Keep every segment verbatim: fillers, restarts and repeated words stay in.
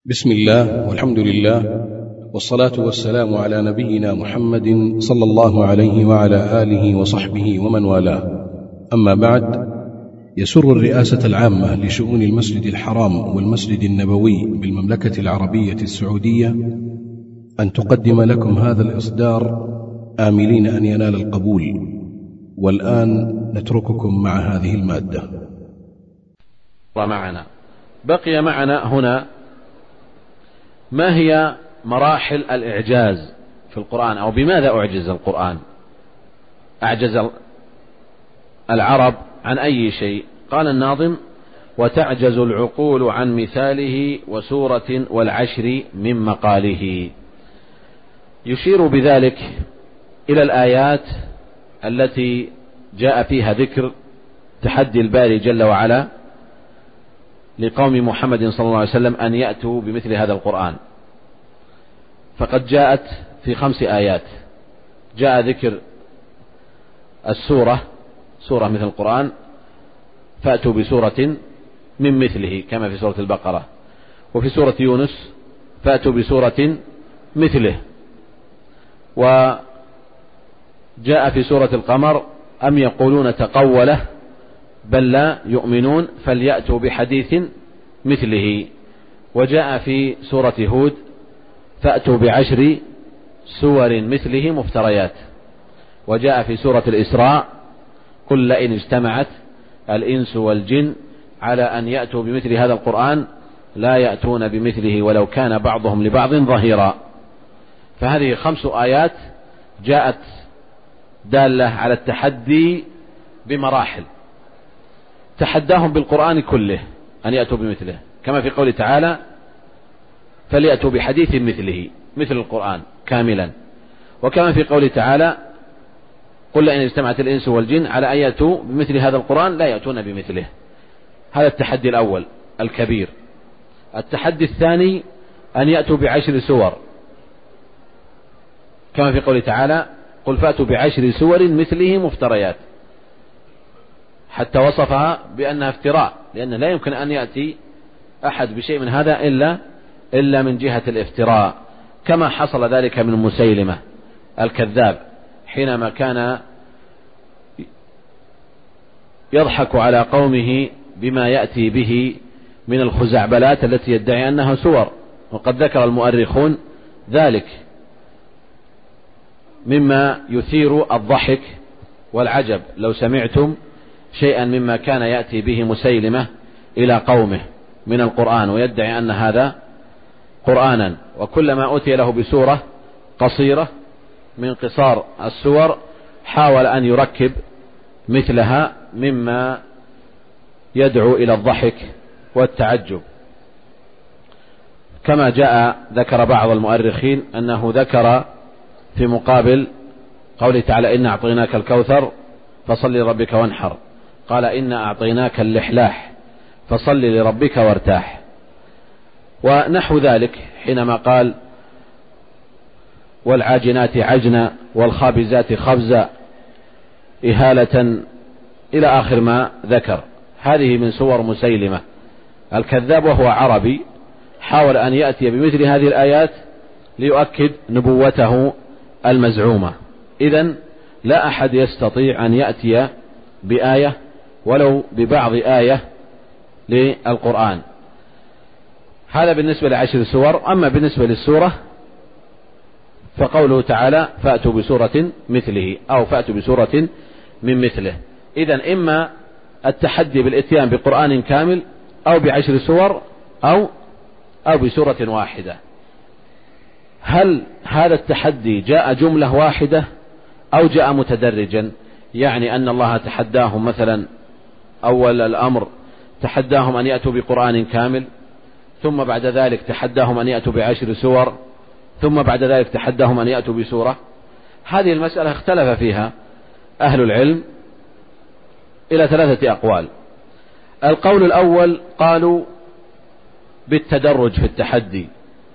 بسم الله والحمد لله والصلاة والسلام على نبينا محمد صلى الله عليه وعلى آله وصحبه ومن والاه. أما بعد، يسر الرئاسة العامة لشؤون المسجد الحرام والمسجد النبوي بالمملكة العربية السعودية أن تقدم لكم هذا الإصدار آملين أن ينال القبول. والآن نترككم مع هذه المادة. معنا بقي معنا هنا ما هي مراحل الإعجاز في القرآن، أو بماذا أعجز القرآن؟ أعجز العرب عن أي شيء؟ قال الناظم: وتعجز العقول عن مثاله وسورة والعشر من مقاله. يشير بذلك إلى الآيات التي جاء فيها ذكر تحدي الباري جل وعلا لقوم محمد صلى الله عليه وسلم أن يأتوا بمثل هذا القرآن. فقد جاءت في خمس آيات. جاء ذكر السورة، سورة مثل القرآن، فأتوا بسورة من مثله كما في سورة البقرة. وفي سورة يونس فأتوا بسورة مثله. وجاء في سورة القمر: أم يقولون تقوله بل لا يؤمنون فليأتوا بحديث مثله. وجاء في سورة هود: فأتوا بعشر سور مثله مفتريات. وجاء في سورة الإسراء: قل لئن اجتمعت الإنس والجن على أن يأتوا بمثل هذا القرآن لا يأتون بمثله ولو كان بعضهم لبعض ظهيرا. فهذه خمس آيات جاءت دالة على التحدي بمراحل، تحداهم بالقرآن كله أن يأتوا بمثله، كما في قوله تعالى: فليأتوا بحديث مثله، مثل القرآن كاملا. وكما في قوله تعالى: قل لئن اجتمعت الإنس والجن على أن يأتوا بمثل هذا القرآن لا يأتون بمثله. هذا التحدي الأول الكبير. التحدي الثاني أن يأتوا بعشر سور، كما في قوله تعالى: قل فأتوا بعشر سور مثله مفتريات، حتى وصفها بأنها افتراء، لأن لا يمكن أن يأتي أحد بشيء من هذا إلا إلا من جهة الافتراء، كما حصل ذلك من مسيلمة الكذاب حينما كان يضحك على قومه بما يأتي به من الخزعبلات التي يدعي أنها سور. وقد ذكر المؤرخون ذلك مما يثير الضحك والعجب لو سمعتم شيئا مما كان يأتي به مسيلمة إلى قومه من القرآن ويدعي أن هذا قرآنا. وكلما أتي له بسورة قصيرة من قصار السور حاول أن يركب مثلها مما يدعو إلى الضحك والتعجب. كما جاء ذكر بعض المؤرخين أنه ذكر في مقابل قوله تعالى: إنا أعطيناك الكوثر فصل لربك وانحر، قال: إنا أعطيناك اللحلاح فصل لربك وارتاح. ونحو ذلك حينما قال: والعاجنات عجنا والخابزات خبزا إهالة، إلى آخر ما ذكر. هذه من سور مسيلمة الكذاب، وهو عربي، حاول أن يأتي بمثل هذه الآيات ليؤكد نبوته المزعومة. إذن لا أحد يستطيع أن يأتي بآية ولو ببعض آية للقرآن. هذا بالنسبة لعشر سور. أما بالنسبة للسورة فقوله تعالى: فأتوا بسورة مثله، أو فأتوا بسورة من مثله. إذن إما التحدي بالإتيان بقرآن كامل، أو بعشر سور، أو أو بسورة واحدة. هل هذا التحدي جاء جملة واحدة أو جاء متدرجا؟ يعني أن الله تحداهم مثلا أول الأمر تحداهم أن يأتوا بقرآن كامل، ثم بعد ذلك تحداهم أن يأتوا بعشر سور، ثم بعد ذلك تحداهم أن يأتوا بسورة. هذه المسألة اختلف فيها أهل العلم إلى ثلاثة أقوال. القول الأول قالوا بالتدرج في التحدي،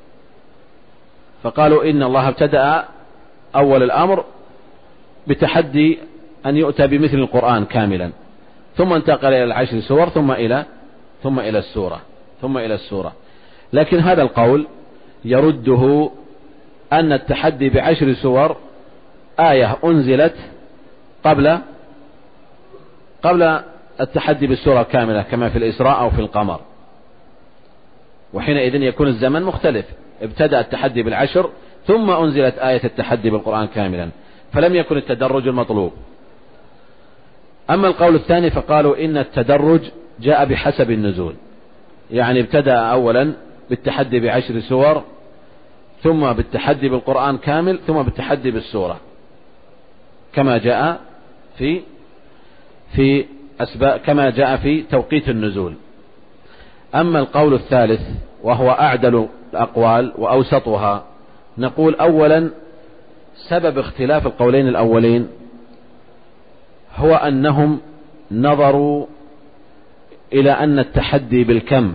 فقالوا إن الله ابتدأ أول الأمر بتحدي أن يؤتى بمثل القرآن كاملا، ثم انتقل إلى العشر سور، ثم إلى ثم إلى السورة ثم إلى السورة. لكن هذا القول يرده أن التحدي بعشر سور آية أنزلت قبل قبل التحدي بالسورة كاملة كما في الإسراء أو في القمر، وحينئذ يكون الزمن مختلف، ابتدأ التحدي بالعشر ثم أنزلت آية التحدي بالقرآن كاملا، فلم يكن التدرج المطلوب. أما القول الثاني فقالوا إن التدرج جاء بحسب النزول، يعني ابتدأ أولا بالتحدي بعشر سور ثم بالتحدي بالقرآن كامل ثم بالتحدي بالسورة كما جاء في في أسباب كما جاء في توقيت النزول. أما القول الثالث وهو أعدل الأقوال وأوسطها، نقول أولا سبب اختلاف القولين الأولين هو أنهم نظروا إلى أن التحدي بالكم،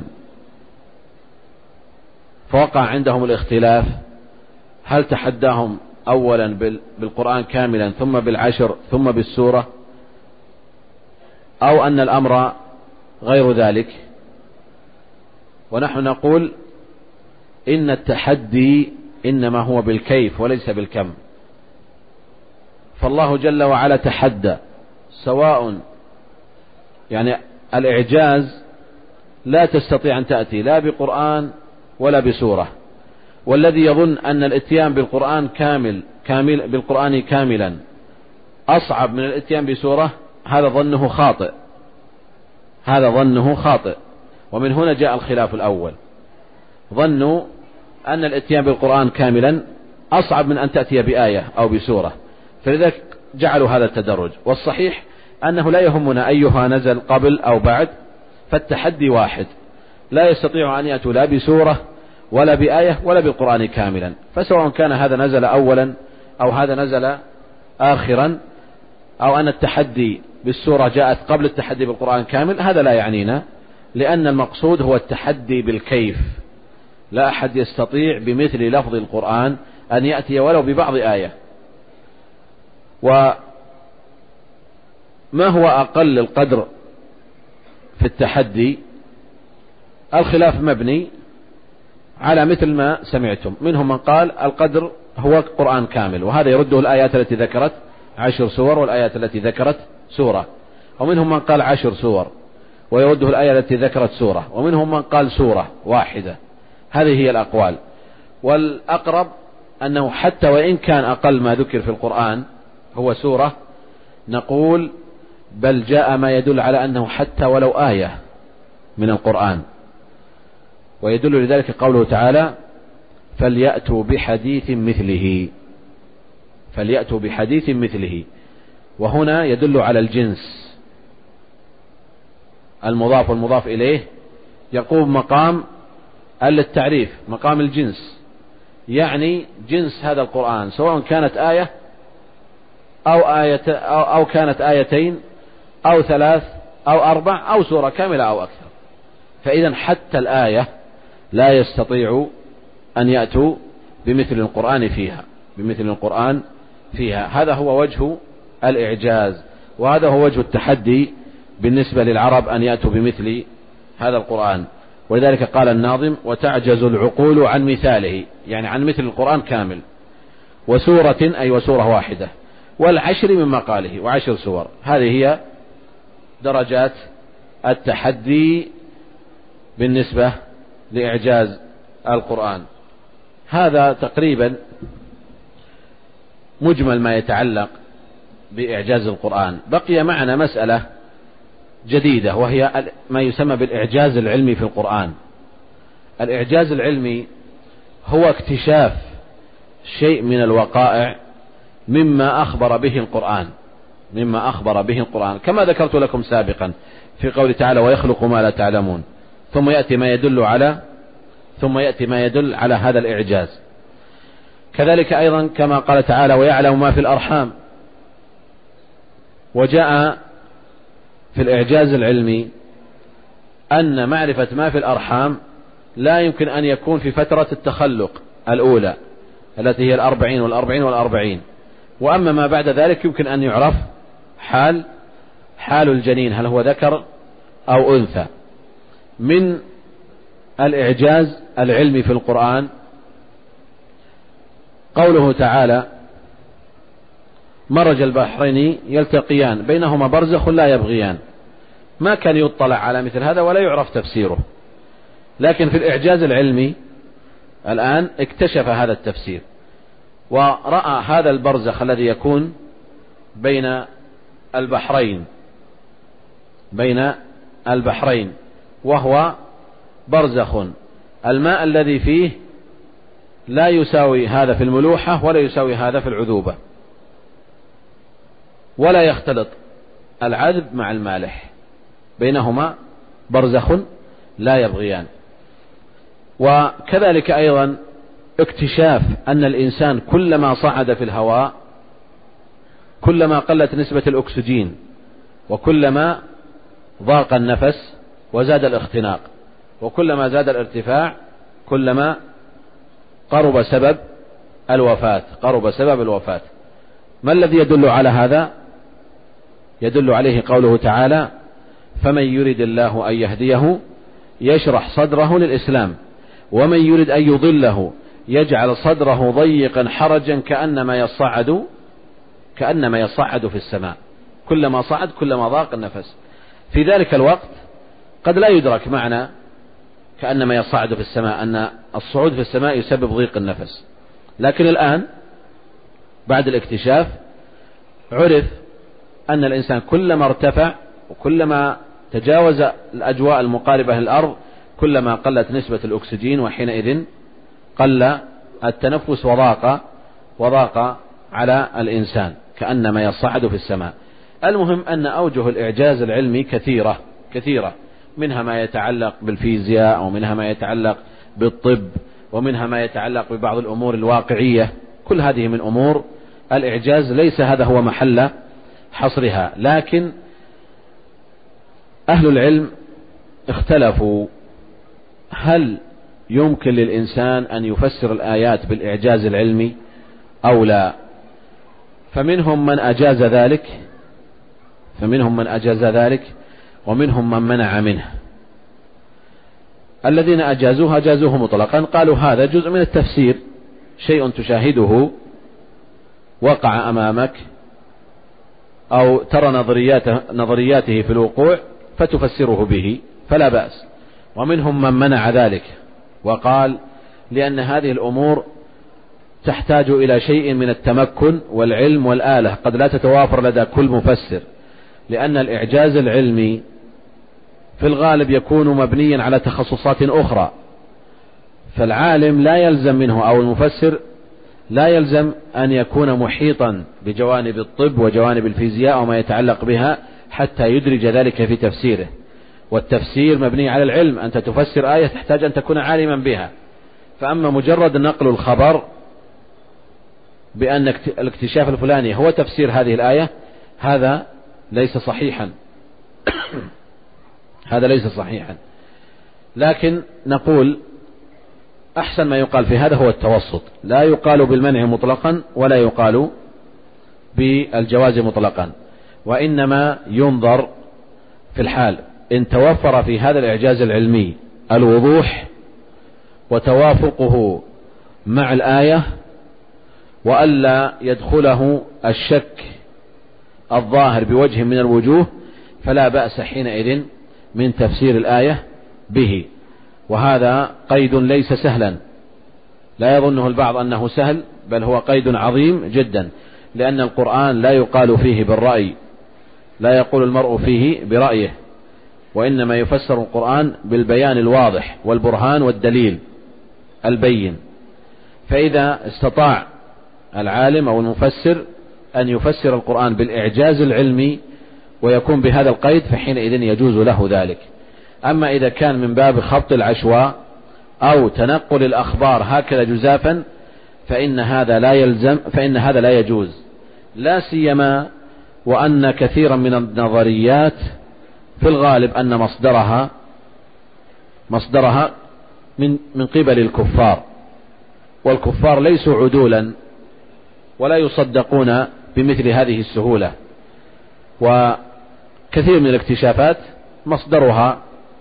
فوقع عندهم الاختلاف هل تحداهم أولا بالقرآن كاملا ثم بالعشر ثم بالسورة، أو أن الأمر غير ذلك. ونحن نقول إن التحدي إنما هو بالكيف وليس بالكم، فالله جل وعلا تحدى، سواء يعني الإعجاز لا تستطيع أن تأتي لا بقرآن ولا بسورة، والذي يظن أن الاتيان بالقرآن كامل كامل بالقرآن كاملا أصعب من الاتيان بسورة هذا ظنه خاطئ، هذا ظنه خاطئ. ومن هنا جاء الخلاف الأول، ظنوا أن الاتيان بالقرآن كاملا أصعب من أن تأتي بآية أو بسورة، فلذلك جعلوا هذا التدرج. والصحيح أنه لا يهمنا أيها نزل قبل أو بعد، فالتحدي واحد، لا يستطيع أن يأتوا لا بسورة ولا بآية ولا بالقرآن كاملا، فسواء كان هذا نزل أولا أو هذا نزل آخرا، أو أن التحدي بالسورة جاءت قبل التحدي بالقرآن كامل، هذا لا يعنينا، لأن المقصود هو التحدي بالكيف. لا أحد يستطيع بمثل لفظ القرآن أن يأتي ولو ببعض آية. وما هو أقل القدر في التحدي؟ الخلاف مبني على مثل ما سمعتم، منهم من قال القدر هو قرآن كامل، وهذا يرده الآيات التي ذكرت عشر سور والآيات التي ذكرت سورة، ومنهم من قال عشر سور ويرده الآية التي ذكرت سورة، ومنهم من قال سورة واحدة. هذه هي الأقوال، والأقرب أنه حتى وإن كان أقل ما ذكر في القرآن هو سورة، نقول بل جاء ما يدل على أنه حتى ولو آية من القرآن، ويدل لذلك قوله تعالى فليأتوا بحديث مثله، فليأتوا بحديث مثله، وهنا يدل على الجنس، المضاف والمضاف إليه يقوم مقام التعريف، مقام الجنس، يعني جنس هذا القرآن سواء كانت آية أو, آية أو, أو كانت آيتين أو ثلاث أو أربع أو سورة كاملة أو أكثر. فإذا حتى الآية لا يستطيع أن يأتوا بمثل القرآن فيها بمثل القرآن فيها هذا هو وجه الإعجاز، وهذا هو وجه التحدي بالنسبة للعرب أن يأتوا بمثل هذا القرآن. ولذلك قال الناظم وتعجز العقول عن مثاله، يعني عن مثل القرآن كامل، وسورة أي وسورة واحدة، والعشر من مقاله، وعشر سور. هذه هي درجات التحدي بالنسبة لإعجاز القرآن. هذا تقريبا مجمل ما يتعلق بإعجاز القرآن. بقي معنا مسألة جديدة وهي ما يسمى بالإعجاز العلمي في القرآن. الإعجاز العلمي هو اكتشاف شيء من الوقائع مما أخبر به القرآن مما أخبر به القرآن كما ذكرت لكم سابقا في قوله تعالى ويخلق ما لا تعلمون، ثم يأتي ما يدل على ثم يأتي ما يدل على هذا الإعجاز. كذلك أيضا كما قال تعالى ويعلم ما في الأرحام. وجاء في الإعجاز العلمي أن معرفة ما في الأرحام لا يمكن أن يكون في فترة التخلق الأولى التي هي الأربعين والأربعين والأربعين، وأما ما بعد ذلك يمكن أن يعرف حال حال الجنين هل هو ذكر أو أنثى. من الإعجاز العلمي في القرآن قوله تعالى: مرج البحرين يلتقيان بينهما برزخ لا يبغيان. ما كان يطلع على مثل هذا ولا يعرف تفسيره، لكن في الإعجاز العلمي الآن اكتشف هذا التفسير، ورأى هذا البرزخ الذي يكون بين البحرين بين البحرين وهو برزخ الماء الذي فيه لا يساوي هذا في الملوحة ولا يساوي هذا في العذوبة، ولا يختلط العذب مع المالح، بينهما برزخ لا يبغيان. وكذلك أيضا اكتشاف أن الإنسان كلما صعد في الهواء كلما قلت نسبة الأكسجين، وكلما ضاق النفس وزاد الاختناق، وكلما زاد الارتفاع كلما قرب سبب الوفاة قرب سبب الوفاة. ما الذي يدل على هذا؟ يدل عليه قوله تعالى: فمن يرد الله أن يهديه يشرح صدره للإسلام ومن يرد أن يضله يجعل صدره ضيقا حرجا كأنما يصعد كأنما يصعد في السماء. كلما صعد كلما ضاق النفس. في ذلك الوقت قد لا يدرك معنى كأنما يصعد في السماء أن الصعود في السماء يسبب ضيق النفس، لكن الآن بعد الاكتشاف عرف أن الإنسان كلما ارتفع وكلما تجاوز الأجواء المقاربة للأرض كلما قلت نسبة الأكسجين، وحينئذ قل التنفس وضاق وضاق على الإنسان كأنما يصعد في السماء. المهم أن أوجه الإعجاز العلمي كثيرة كثيرة منها ما يتعلق بالفيزياء، ومنها ما يتعلق بالطب، ومنها ما يتعلق ببعض الأمور الواقعية. كل هذه من أمور الإعجاز، ليس هذا هو محل حصرها، لكن أهل العلم اختلفوا هل يمكن للإنسان أن يفسر الآيات بالإعجاز العلمي أو لا. فمنهم من أجاز ذلك فمنهم من أجاز ذلك ومنهم من منع منه. الذين أجازوه أجازوه مطلقا، قالوا هذا جزء من التفسير، شيء تشاهده وقع أمامك أو ترى نظرياته, نظرياته في الوقوع فتفسره به فلا بأس. ومنهم من منع ذلك وقال لأن هذه الأمور تحتاج إلى شيء من التمكن والعلم والآلة قد لا تتوافر لدى كل مفسر، لأن الإعجاز العلمي في الغالب يكون مبنيا على تخصصات أخرى، فالعالم لا يلزم منه أو المفسر لا يلزم أن يكون محيطا بجوانب الطب وجوانب الفيزياء وما يتعلق بها حتى يدرج ذلك في تفسيره. والتفسير مبني على العلم، أنت تفسر آية تحتاج أن تكون عالما بها. فأما مجرد نقل الخبر بأن الاكتشاف الفلاني هو تفسير هذه الآية، هذا ليس صحيحا هذا ليس صحيحا لكن نقول أحسن ما يقال في هذا هو التوسط، لا يقال بالمنع مطلقا ولا يقال بالجواز مطلقا، وإنما ينظر في الحال إن توفر في هذا الإعجاز العلمي الوضوح وتوافقه مع الآية وألا يدخله الشك الظاهر بوجه من الوجوه، فلا بأس حينئذ من تفسير الآية به. وهذا قيد ليس سهلا، لا يظنه البعض أنه سهل، بل هو قيد عظيم جدا، لأن القرآن لا يقال فيه بالرأي، لا يقول المرء فيه برأيه، وإنما يفسر القرآن بالبيان الواضح والبرهان والدليل البين. فإذا استطاع العالم أو المفسر أن يفسر القرآن بالإعجاز العلمي ويكون بهذا القيد فحينئذ يجوز له ذلك. أما إذا كان من باب خبط العشواء أو تنقل الأخبار هكذا جزافا فإن هذا لا يلزم فإن هذا لا يجوز، لا سيما وأن كثيرا من النظريات في الغالب أن مصدرها مصدرها من من قبل الكفار، والكفار ليسوا عدولا ولا يصدقون بمثل هذه السهولة. وكثير من الاكتشافات مصدرها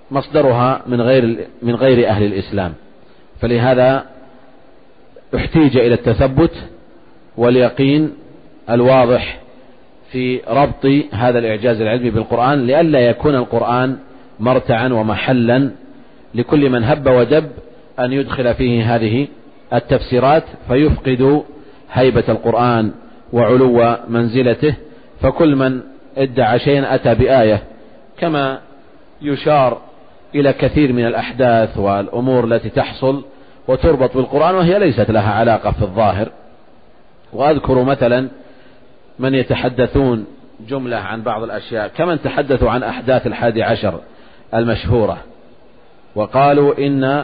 مصدرها من غير من غير أهل الإسلام، فلهذا احتيج إلى التثبت واليقين الواضح في ربط هذا الإعجاز العلمي بالقرآن، لئلا يكون القرآن مرتعا ومحلا لكل من هب ودب أن يدخل فيه هذه التفسيرات فيفقد هيبة القرآن وعلو منزلته. فكل من ادعى شيئا أتى بآية، كما يشار إلى كثير من الأحداث والأمور التي تحصل وتربط بالقرآن وهي ليست لها علاقة في الظاهر. وأذكر مثلا من يتحدثون جملة عن بعض الأشياء، كمن تحدثوا عن أحداث الحادي عشر المشهورة وقالوا إن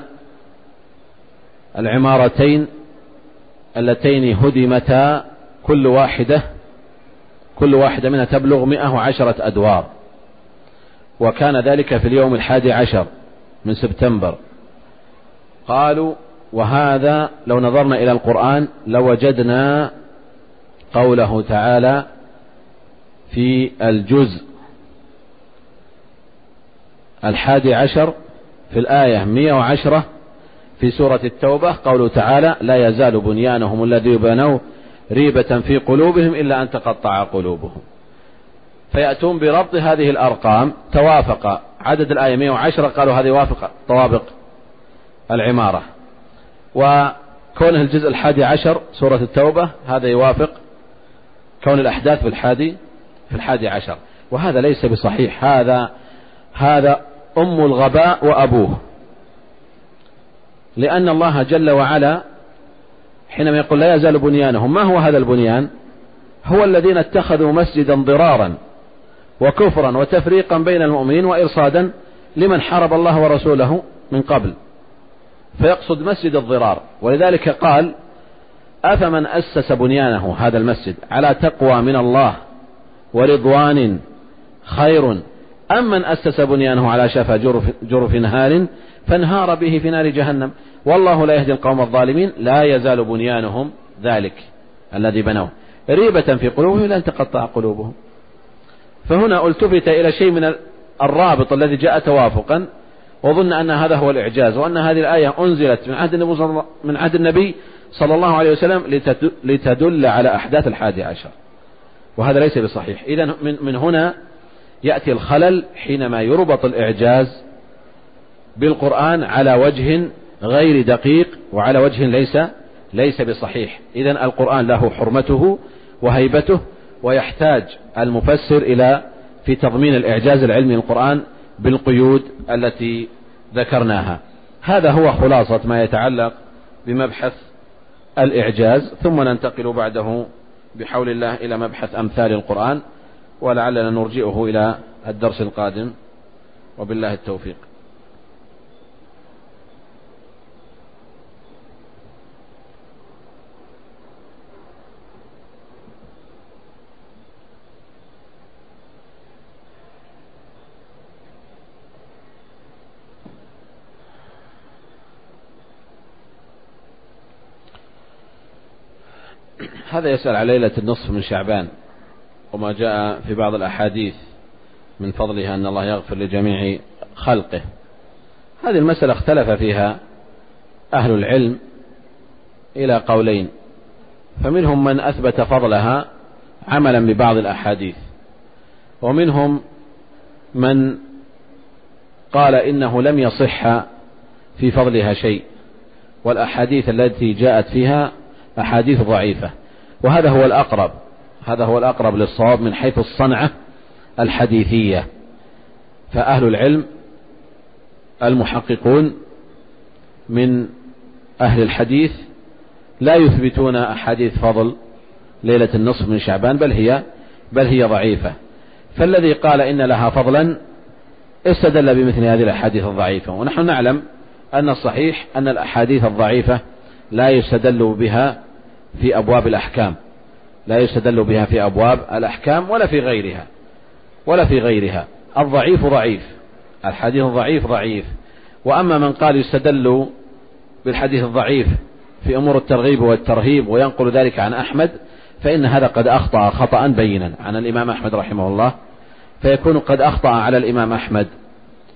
العمارتين اللتين هدمتا كل واحدة كل واحدة منها تبلغ مئة وعشرة أدوار، وكان ذلك في اليوم الحادي عشر من سبتمبر. قالوا وهذا لو نظرنا إلى القرآن لوجدنا قوله تعالى في الجزء الحادي عشر في الآية مئة وعشرة في سورة التوبة قوله تعالى لا يزال بنيانهم الذي بنوا ريبة في قلوبهم إلا أن تقطع قلوبهم. فيأتون بربط هذه الأرقام، توافق عدد الآية مئة وعشرة قالوا هذا يوافق طوابق العمارة، وكونه الجزء الحادي عشر سورة التوبة هذا يوافق كون الأحداث في الحادي في الحادي عشر، وهذا ليس بصحيح. هذا هذا أم الغباء وأبوه، لأن الله جل وعلا حينما يقول لا يزال بنيانهم، ما هو هذا البنيان؟ هو الذين اتخذوا مسجدا ضرارا وكفرا وتفريقا بين المؤمنين وإرصادا لمن حارب الله ورسوله من قبل، فيقصد مسجد الضرار. ولذلك قال أفمن أسس بنيانه هذا المسجد على تقوى من الله ورضوان خير أم من أسس بنيانه على شفا جرف, جرف نهار فانهار به في نار جهنم والله لا يهدي القوم الظالمين. لا يزال بنيانهم ذلك الذي بنوه ريبة في قلوبهم لن تقطع قلوبهم. فهنا التفت إلى شيء من الرابط الذي جاء توافقا، وظن أن هذا هو الإعجاز، وأن هذه الآية أنزلت من عهد النبي, من عهد النبي صلى الله عليه وسلم لتدل على أحداث الحادي عشر، وهذا ليس بصحيح. إذن من, من هنا يأتي الخلل حينما يربط الإعجاز بالقرآن على وجه غير دقيق وعلى وجه ليس ليس بصحيح. إذن القرآن له حرمته وهيبته، ويحتاج المفسر إلى في تضمين الإعجاز العلمي للقرآن بالقيود التي ذكرناها. هذا هو خلاصة ما يتعلق بمبحث الإعجاز، ثم ننتقل بعده بحول الله إلى مبحث أمثال القرآن، ولعلنا نرجئه إلى الدرس القادم، وبالله التوفيق. هذا يسأل على ليلة النصف من شعبان وما جاء في بعض الأحاديث من فضلها أن الله يغفر لجميع خلقه. هذه المسألة اختلف فيها أهل العلم إلى قولين، فمنهم من أثبت فضلها عملا ببعض الأحاديث، ومنهم من قال إنه لم يصح في فضلها شيء، والأحاديث التي جاءت فيها أحاديث ضعيفة، وهذا هو الأقرب هذا هو الأقرب للصواب من حيث الصنعة الحديثية. فأهل العلم المحققون من أهل الحديث لا يثبتون أحاديث فضل ليلة النصف من شعبان، بل هي بل هي ضعيفة. فالذي قال إن لها فضلا استدل بمثل هذه الأحاديث الضعيفة، ونحن نعلم أن الصحيح أن الأحاديث الضعيفة لا يستدل بها في أبواب الأحكام لا يستدل بها في أبواب الأحكام ولا في غيرها ولا في غيرها الضعيف ضعيف، الحديث الضعيف ضعيف. وأما من قال يستدل بالحديث الضعيف في أمور الترغيب والترهيب وينقل ذلك عن أحمد، فإن هذا قد أخطأ خطأ بينا عن الإمام أحمد رحمه الله، فيكون قد أخطأ على الإمام أحمد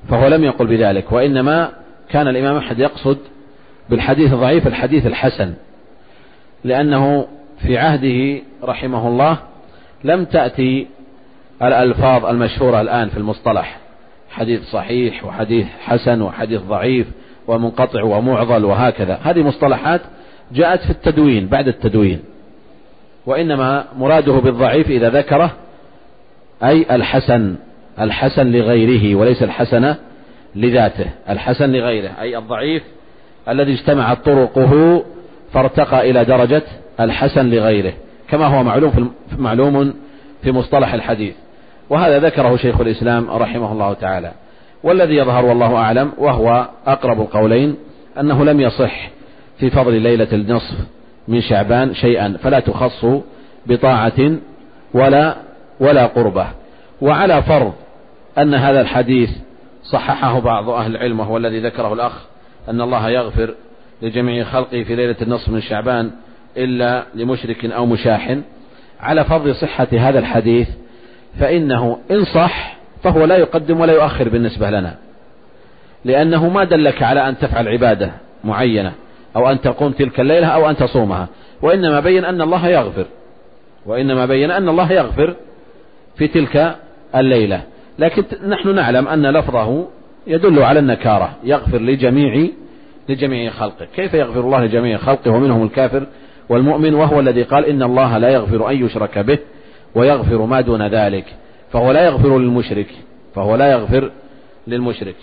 فهو لم يقل بذلك، وإنما كان الإمام أحمد يقصد بالحديث الضعيف الحديث الحسن، لأنه في عهده رحمه الله لم تأتي الألفاظ المشهورة الآن في المصطلح، حديث صحيح وحديث حسن وحديث ضعيف ومنقطع ومعضل وهكذا. هذه مصطلحات جاءت في التدوين بعد التدوين، وإنما مراده بالضعيف إذا ذكره أي الحسن، الحسن لغيره وليس الحسن لذاته، الحسن لغيره أي الضعيف الذي اجتمعت طرقه فارتقى إلى درجة الحسن لغيره، كما هو معلوم في معلوم في مصطلح الحديث. وهذا ذكره شيخ الإسلام رحمه الله تعالى. والذي يظهر والله أعلم وهو أقرب القولين أنه لم يصح في فضل ليلة النصف من شعبان شيئا، فلا تخص بطاعة ولا ولا قربة. وعلى فرض أن هذا الحديث صححه بعض أهل العلم، وهو الذي ذكره الأخ أن الله يغفر لجميع خلقه في ليلة النصف من شعبان إلا لمشرك أو مشاحن، على فرض صحة هذا الحديث فإنه إن صح فهو لا يقدم ولا يؤخر بالنسبة لنا، لأنه ما دلك على أن تفعل عبادة معينة أو أن تقوم تلك الليلة أو أن تصومها، وإنما بين أن الله يغفر وإنما بين أن الله يغفر في تلك الليلة. لكن نحن نعلم أن لفظه يدل على النكارة، يغفر لجميع لجميع خلقه. كيف يغفر الله لجميع خلقه ومنهم الكافر والمؤمن، وهو الذي قال إن الله لا يغفر أن يشرك به ويغفر ما دون ذلك، فهو لا يغفر للمشرك فهو لا يغفر للمشرك.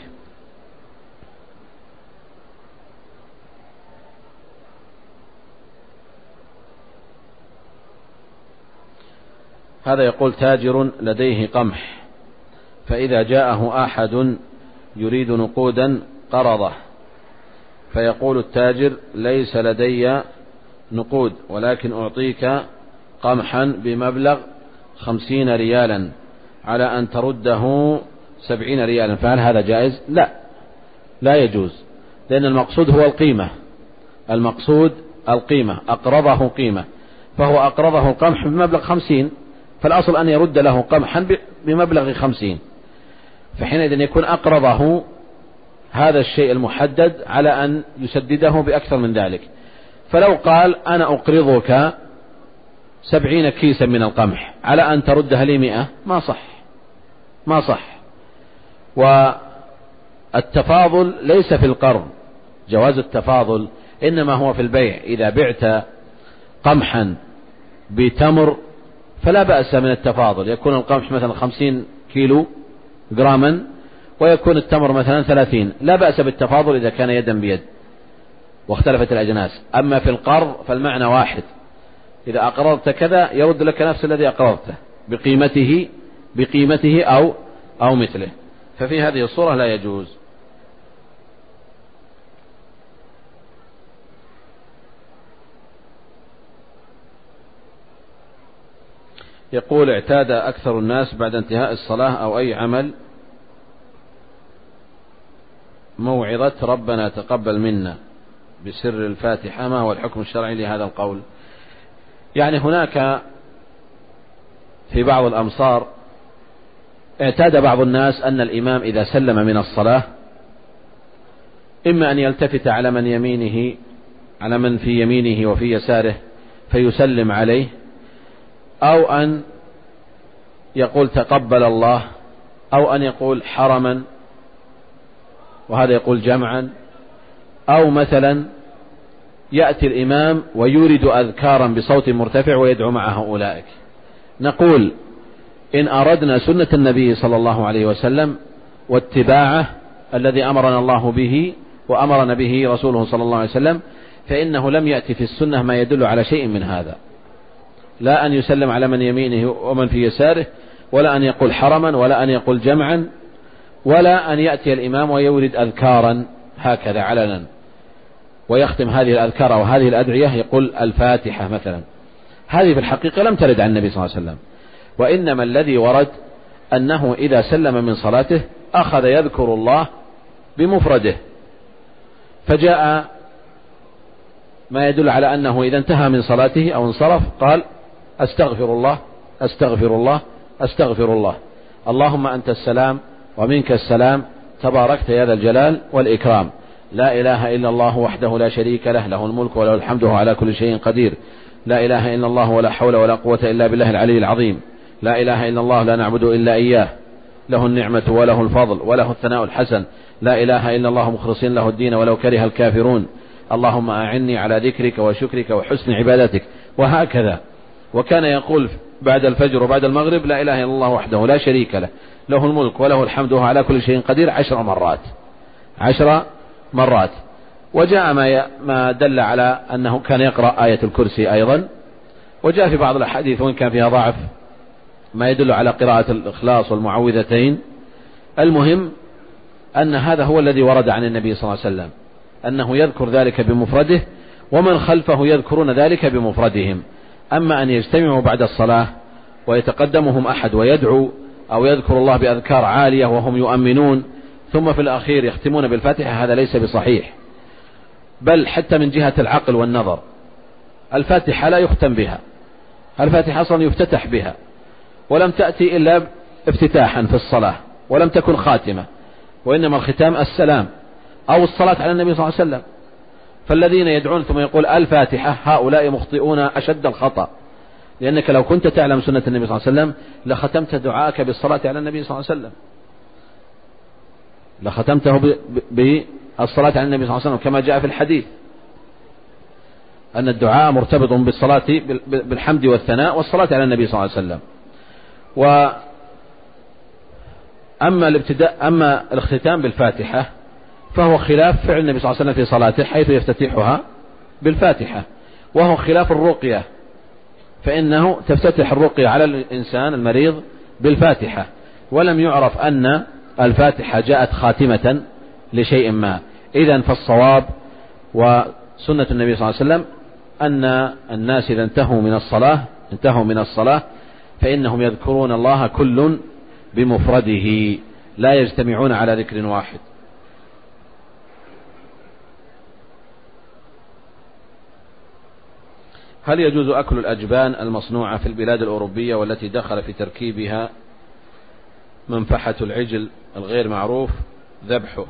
هذا يقول تاجر لديه قمح، فإذا جاءه أحد يريد نقودا قرضه، فيقول التاجر ليس لدي نقود ولكن أعطيك قمحا بمبلغ خمسين ريالا على أن ترده سبعين ريالا، فهل هذا جائز؟ لا، لا يجوز، لأن المقصود هو القيمة، المقصود القيمة، أقرضه قيمة، فهو أقرضه القمح بمبلغ خمسين، فالأصل أن يرد له قمحا بمبلغ خمسين، فحينئذ يكون أقرضه هذا الشيء المحدد على أن يسدده بأكثر من ذلك. فلو قال أنا أقرضك سبعين كيسا من القمح على أن تردها لي مئة، ما صح ما صح. والتفاضل ليس في القرض، جواز التفاضل إنما هو في البيع. إذا بعت قمحا بتمر فلا بأس من التفاضل، يكون القمح مثلا خمسين كيلو جراما ويكون التمر مثلا ثلاثين، لا بأس بالتفاضل إذا كان يدا بيد واختلفت الأجناس. أما في القرض فالمعنى واحد، إذا أقرضت كذا يرد لك نفس الذي أقرضته بقيمته بقيمته أو أو مثله، ففي هذه الصورة لا يجوز. يقول اعتاد أكثر الناس بعد انتهاء الصلاة أو أي عمل موعظة ربنا تقبل منا بسر الفاتحة، ما هو الحكم الشرعي لهذا القول؟ يعني هناك في بعض الأمصار اعتاد بعض الناس أن الإمام إذا سلم من الصلاة إما أن يلتفت على من يمينه على من في يمينه وفي يساره فيسلم عليه، أو أن يقول تقبل الله، أو أن يقول حرما وهذا يقول جمعا، أو مثلا يأتي الإمام ويورد أذكارا بصوت مرتفع ويدعو معه أولئك. نقول إن أردنا سنة النبي صلى الله عليه وسلم واتباعه الذي أمرنا الله به وأمرنا به رسوله صلى الله عليه وسلم، فإنه لم يأتي في السنة ما يدل على شيء من هذا، لا أن يسلم على من يمينه ومن في يساره، ولا أن يقول حرما، ولا أن يقول جمعا، ولا أن يأتي الإمام ويورد أذكارا هكذا علنا ويختم هذه الأذكار وهذه الأدعية يقول الفاتحة مثلا. هذه في الحقيقة لم ترد عن النبي صلى الله عليه وسلم، وإنما الذي ورد أنه إذا سلم من صلاته أخذ يذكر الله بمفرده، فجاء ما يدل على أنه إذا انتهى من صلاته أو انصرف قال أستغفر الله أستغفر الله أستغفر الله، اللهم أنت السلام ومنك السلام تباركت يا ذا الجلال والإكرام. لا إله إلا الله وحده لا شريك له، له الملك وله الحمد وهو على كل شيء قدير. لا إله إلا الله ولا حول ولا قوة إلا بالله العلي العظيم. لا إله إلا الله لا نعبد إلا إياه، له النعمة وله الفضل وله الثناء الحسن. لا إله إلا الله مخلصين له الدين ولو كره الكافرون. اللهم أعني على ذكرك وشكرك وحسن عبادتك. وهكذا. وكان يقول بعد الفجر وبعد المغرب لا إله إلا الله وحده لا شريك له، له الملك وله الحمد وهو على كل شيء قدير عشر مرات عشر مرات. وجاء ما ما دل على أنه كان يقرأ آية الكرسي أيضا. وجاء في بعض الأحاديث وإن كان فيها ضعف ما يدل على قراءة الإخلاص والمعوذتين. المهم أن هذا هو الذي ورد عن النبي صلى الله عليه وسلم، أنه يذكر ذلك بمفرده ومن خلفه يذكرون ذلك بمفردهم. أما أن يجتمعوا بعد الصلاة ويتقدمهم أحد ويدعو أو يذكر الله بأذكار عالية وهم يؤمنون ثم في الأخير يختمون بالفاتحة، هذا ليس بصحيح. بل حتى من جهة العقل والنظر الفاتحة لا يختم بها، الفاتحة أصلا يفتتح بها، ولم تأتي إلا افتتاحا في الصلاة ولم تكن خاتمة، وإنما الختام السلام أو الصلاة على النبي صلى الله عليه وسلم. فالذين يدعون ثم يقول الفاتحة هؤلاء مخطئون أشد الخطأ، لأنك لو كنت تعلم سنة النبي صلى الله عليه وسلم لختمت دعاءك بالصلاة على النبي صلى الله عليه وسلم، لختمته بالصلاة على النبي صلى الله عليه وسلم كما جاء في الحديث أن الدعاء مرتبط بالصلاة بالحمد والثناء والصلاة على النبي صلى الله عليه وسلم. وأما الابتداء أما الاختتام بالفاتحة فهو خلاف فعل النبي صلى الله عليه وسلم في صلاته حيث يفتتحها بالفاتحة، وهو خلاف الرقية، فإنه تفتتح الرقية على الإنسان المريض بالفاتحة، ولم يعرف أن الفاتحة جاءت خاتمة لشيء ما. إذن فالصواب وسنة النبي صلى الله عليه وسلم أن الناس إذا انتهوا من الصلاة انتهوا من الصلاة فإنهم يذكرون الله كل بمفرده لا يجتمعون على ذكر واحد. هل يجوز أكل الأجبان المصنوعة في البلاد الأوروبية والتي دخل في تركيبها منفحة العجل الغير معروف ذبحه؟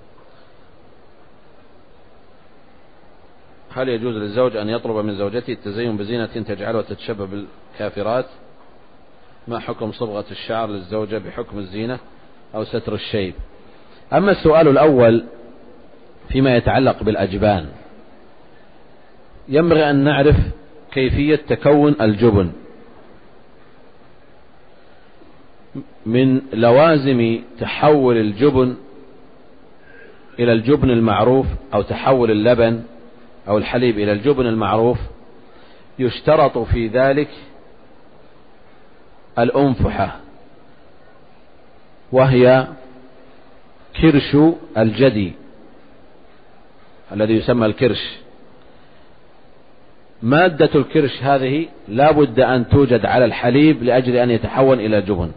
هل يجوز للزوج أن يطلب من زوجته التزين بزينة تجعله تتشبه بالكافرات؟ ما حكم صبغة الشعر للزوجة بحكم الزينة أو ستر الشيب؟ أما السؤال الأول فيما يتعلق بالأجبان، ينبغي أن نعرف كيفية تكون الجبن. من لوازم تحول الجبن إلى الجبن المعروف أو تحول اللبن أو الحليب إلى الجبن المعروف يشترط في ذلك الأنفحة، وهي كرش الجدي الذي يسمى الكرش. مادة الكرش هذه لا بد أن توجد على الحليب لأجل أن يتحول إلى جبن.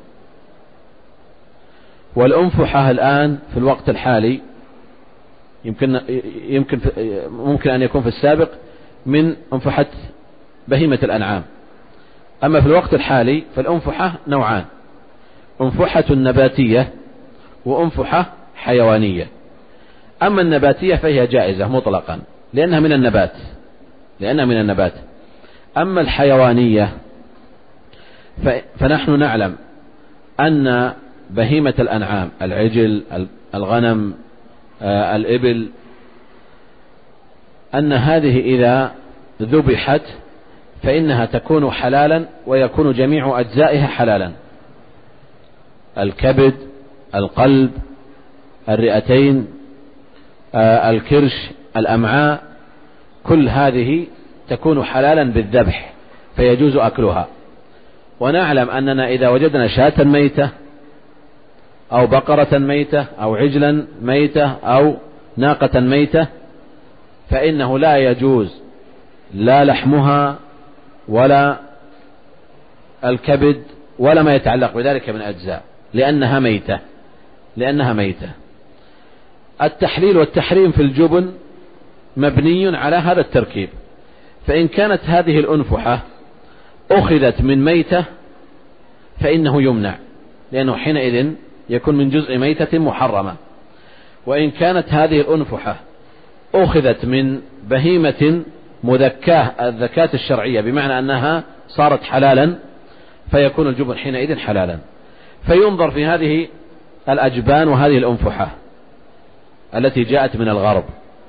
والأنفحة الآن في الوقت الحالي يمكن يمكن ممكن أن يكون في السابق من أنفحة بهيمة الأنعام، أما في الوقت الحالي فالأنفحة نوعان: أنفحة نباتية وأنفحة حيوانية. أما النباتية فهي جائزة مطلقا لأنها من النبات لأنها من النبات. أما الحيوانية فنحن نعلم أن بهيمة الأنعام العجل الغنم الإبل أن هذه إذا ذبحت فإنها تكون حلالا ويكون جميع أجزائها حلالا: الكبد، القلب، الرئتين، الكرش، الأمعاء، كل هذه تكون حلالا بالذبح فيجوز أكلها. ونعلم أننا إذا وجدنا شاة ميتة أو بقرة ميتة أو عجلا ميتة أو ناقة ميتة فإنه لا يجوز لا لحمها ولا الكبد ولا ما يتعلق بذلك من أجزاء لأنها ميتة لأنها ميتة. التحليل والتحريم في الجبن مبني على هذا التركيب، فإن كانت هذه الأنفحة أخذت من ميتة فإنه يمنع، لأنه حينئذ يكون من جزء ميتة محرمة. وإن كانت هذه الأنفحة أخذت من بهيمة مذكاة الذكاة الشرعية بمعنى أنها صارت حلالا فيكون الجبن حينئذ حلالا. فينظر في هذه الأجبان وهذه الأنفحة التي جاءت من الغرب.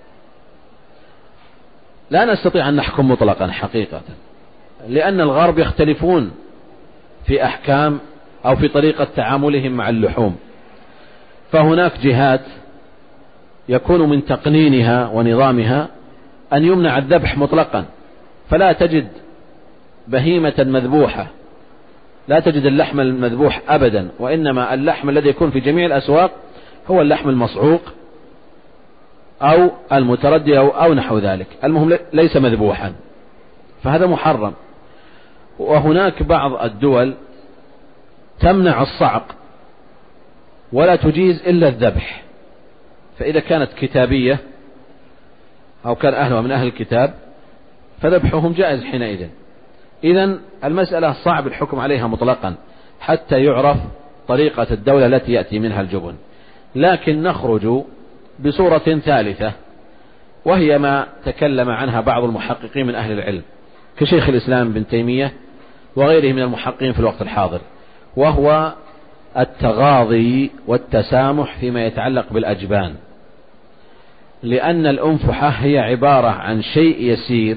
لا نستطيع أن نحكم مطلقا حقيقة، لأن الغرب يختلفون في أحكام أو في طريقة تعاملهم مع اللحوم. فهناك جهات يكون من تقنينها ونظامها أن يمنع الذبح مطلقا، فلا تجد بهيمة مذبوحة، لا تجد اللحم المذبوح أبدا، وإنما اللحم الذي يكون في جميع الأسواق هو اللحم المصعوق أو المتردي أو, أو نحو ذلك، المهم ليس مذبوحا، فهذا محرم. وهناك بعض الدول تمنع الصعق ولا تجيز إلا الذبح، فإذا كانت كتابية أو كان أهلها من أهل الكتاب فذبحهم جائز حينئذ. إذن المسألة صعب الحكم عليها مطلقا حتى يعرف طريقة الدولة التي يأتي منها الجبن. لكن نخرج بصورة ثالثة، وهي ما تكلم عنها بعض المحققين من أهل العلم كشيخ الإسلام بن تيمية وغيره من المحققين في الوقت الحاضر، وهو التغاضي والتسامح فيما يتعلق بالأجبان، لأن الأنفحة هي عبارة عن شيء يسير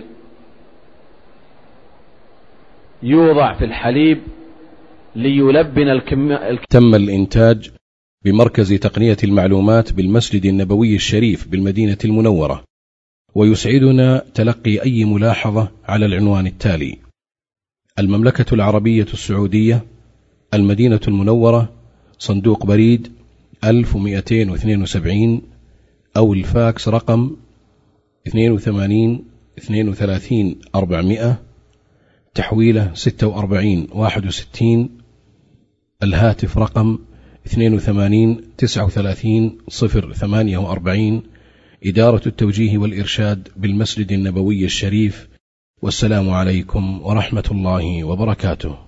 يوضع في الحليب ليلبن الكمية. تم الإنتاج بمركز تقنية المعلومات بالمسجد النبوي الشريف بالمدينة المنورة، ويسعدنا تلقي أي ملاحظة على العنوان التالي: المملكة العربية السعودية، المدينة المنورة، صندوق بريد ألف ومئتين واثنين وسبعين، أو الفاكس رقم اثنين وثمانين اثنين وثلاثين أربعمائة، تحويله ستة وأربعين واحد وستين، الهاتف رقم اثنين وثمانين تسعة وثلاثين صفر ثمانية وأربعين، إدارة التوجيه والإرشاد بالمسجد النبوي الشريف. والسلام عليكم ورحمة الله وبركاته.